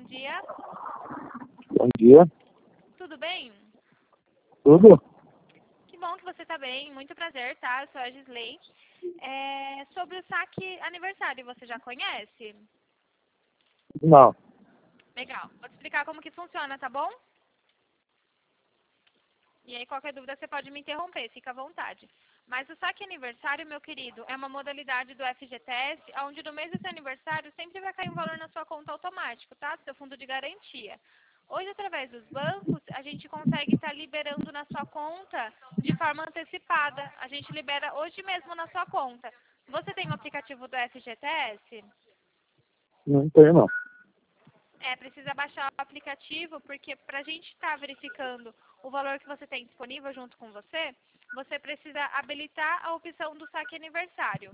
dia. Bom dia. Tudo bem? Tudo? Que bom que você está bem. Muito prazer, tá? Eu sou a Gisley. Sobre o saque aniversário, você já conhece? Não. Legal. Vou te explicar como que funciona, tá bom? E aí, qualquer dúvida, você pode me interromper. Fica à vontade. Mas o saque aniversário, meu querido, é uma modalidade do FGTS, onde no mês do seu aniversário sempre vai cair um valor na sua conta automático, tá? Do seu fundo de garantia. Hoje, através dos bancos, a gente consegue estar liberando na sua conta de forma antecipada. A gente libera hoje mesmo na sua conta. Você tem o aplicativo do FGTS? Não tenho, não. Precisa baixar o aplicativo, porque para a gente estar verificando o valor que você tem disponível junto com você, você precisa habilitar a opção do saque aniversário,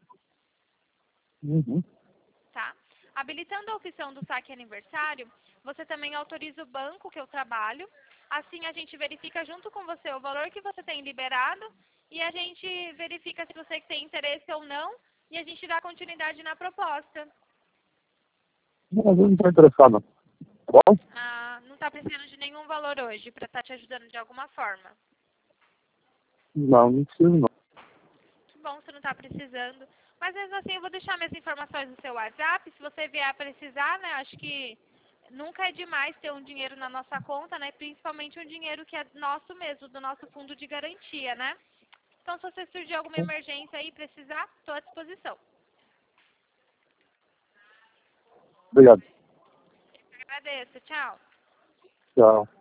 Uhum. tá? Habilitando a opção do saque aniversário, você também autoriza o banco que eu trabalho. Assim, a gente verifica junto com você o valor que você tem liberado e a gente verifica se você tem interesse ou não e a gente dá continuidade na proposta. Mas eu não estou interessado, não. Tá bom? Não está precisando de nenhum valor hoje para estar te ajudando de alguma forma. Não, não preciso, não. Que bom, você não está precisando. Mas mesmo assim, eu vou deixar minhas informações no seu WhatsApp. Se você vier a precisar, né? Acho que nunca é demais ter um dinheiro na nossa conta, né? Principalmente um dinheiro que é nosso mesmo, do nosso fundo de garantia, né? Então, se você surgir alguma emergência aí e precisar, estou à disposição. Obrigado. Agradeço. Tchau. Tchau.